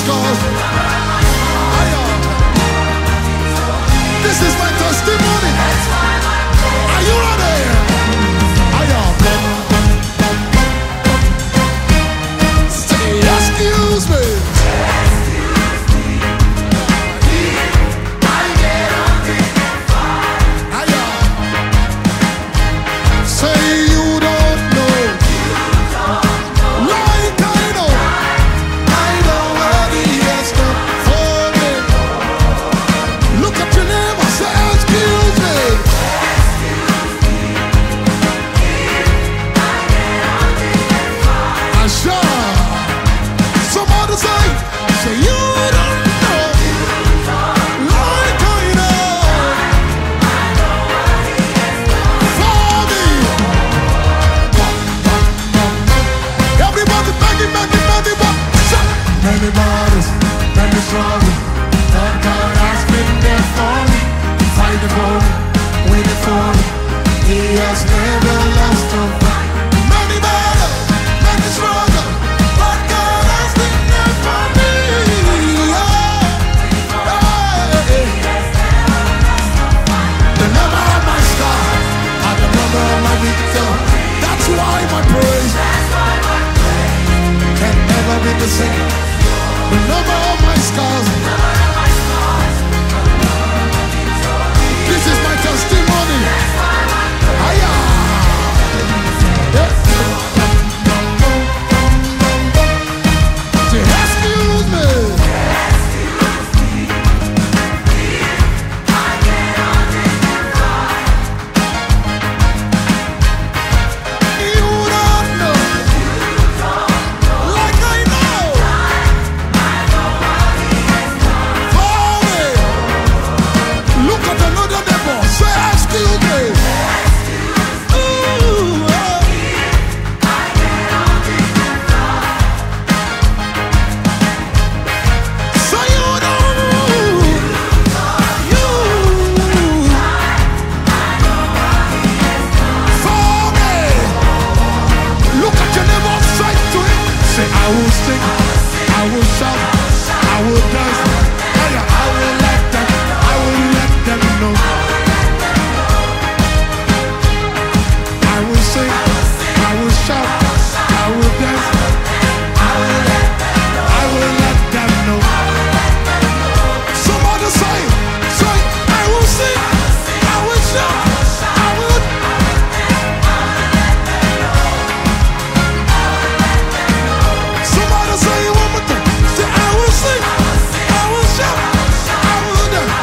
scars. This is my testimony. Are you ready? Say, excuse me. Many battles, many struggles, but God has been there for me, fighting for me, waiting for me. He has never lost a fight. Many battles, many struggles, but God has been there for me. The number of my scars and the number of my victory. That's why my praise can never be the same. The number of my scars. This is my testimony. Aya. Say, excuse me. You don't know. Like I know. Look at another neighbor. Say, excuse me. Ooh, so you know, you for me. Look at your neighbor. Say to him. Say, I will sing, I will shout, I will dance. I will let them, I will let them know. I will sing, I will shout, I will dance. I will let them know. Somebody say, I will sing, I will shout, I will. Somebody say it one more time. Say, I will sing, I will shout, I will dance.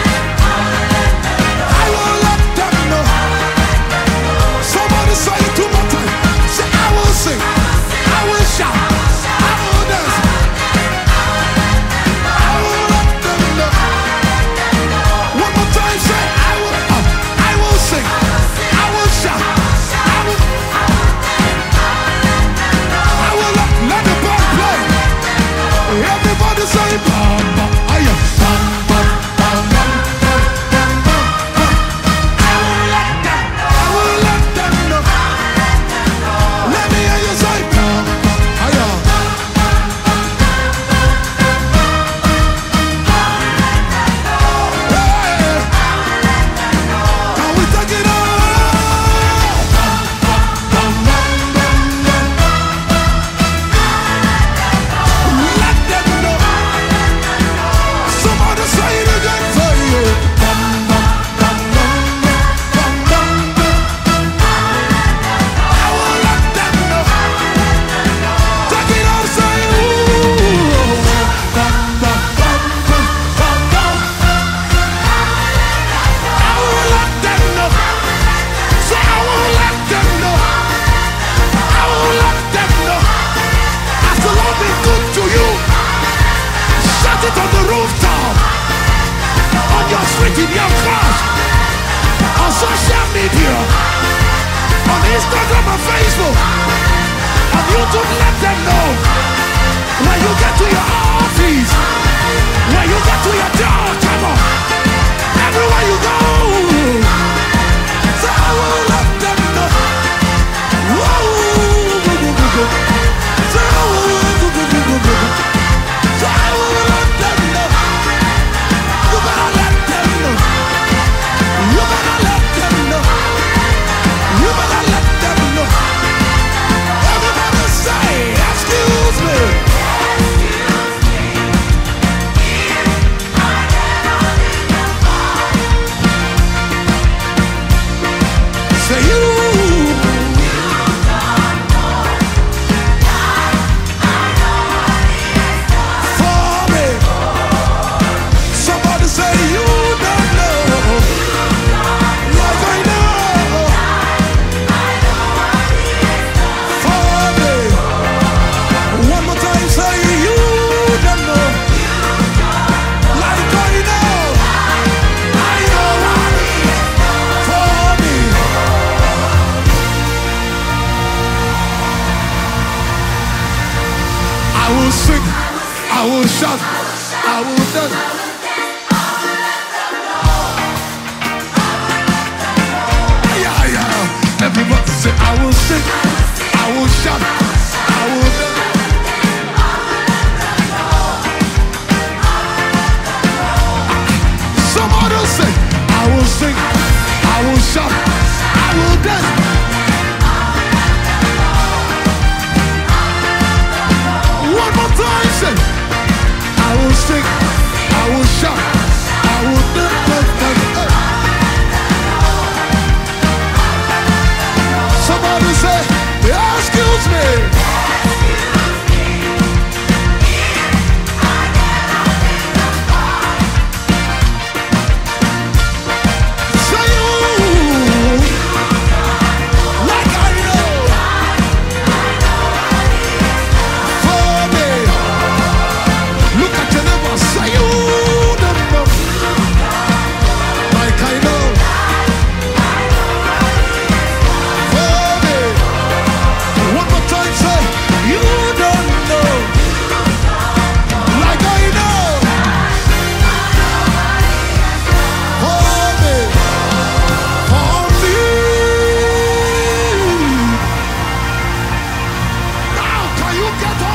I will let them know. Somebody say it two more times. Say, I will sing, I will shout, I will dance. I will let them know. One more time, say, I will sing, I will shout, I will let the band play. Everybody say, bam, bam, aye, bam, bam, bam, bam, bam, bam, bam. I will let them know. Let me hear you say, bam, bam, aye. Hey, can we take it on? Bam, bam, bam, bam, bam. Let them know. Somebody say it again for you. Bam, bam, bam, bam, bam, bam, bam. I will let them know. Take it out, say ooh. Bam, bam, bam, bam, bam, bam. I will let them know. Say I will let them know. I will let them know. Has the Lord been good to you? Shout it on the rooftop, on your street, in your class, on social media, on Instagram and Facebook, on YouTube. Let them know. When you get to your office, when you get to your job, come on, everywhere you go, say I will let them know. Whoa, say I will. will shout, I will dance. Yeah, yeah. Everybody say, I will sing, I will shout, I will dance. Somebody say, I will sing, I will shout, I will dance. One more time, say, I will sing, I will shout, I will dance. Somebody say, excuse me. Say you, like I know. For me, look at your neighbor. Say you don't know, like I know. For me, one more time, say you don't know, like I know. For me, for me. Now, can you get